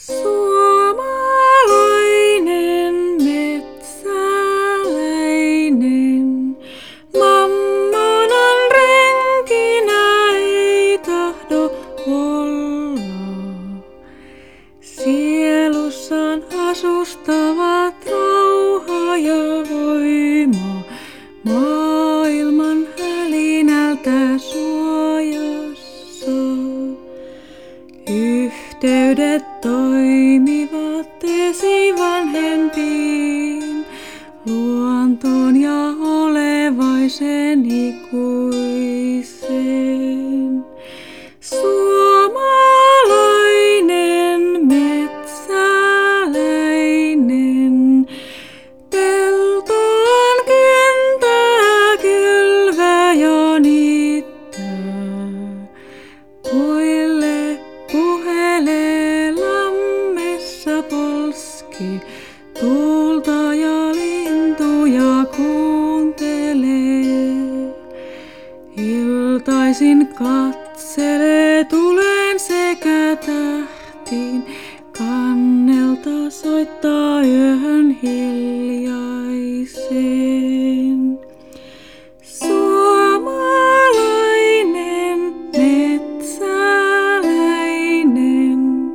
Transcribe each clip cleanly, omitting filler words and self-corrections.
Suomalainen metsäläinen, mammonan renkinä ei tahdo olla. Sielussaan asustavat rauha ja voima, maailman hälinältä suojassa. Yhteydet toimivat esivanhempiin, luontoon ja olevaiseen ikuiseen. Suomalainen metsäläinen, peltoon kyntää, kylvää ja niittää. Puille puhelee lammessa polski, tuulta ja lintuja kuuntelee. Iltaisin katselee tuleen sekä tähtiin, kannelta soittaa yöhön hiljaiseen. Suomalainen metsäläinen,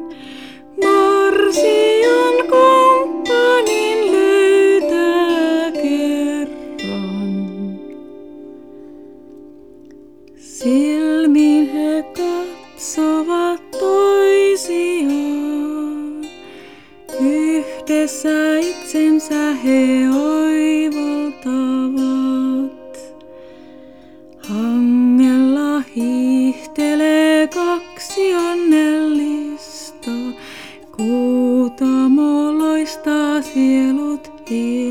morsian kumppanin löytää kerran. Silmiin he katsovat toisiaan, yhdessä itsensä he oivaltavat. Hangella hiihtelee kaksi onnellista, Kuutamo loistaa, sielut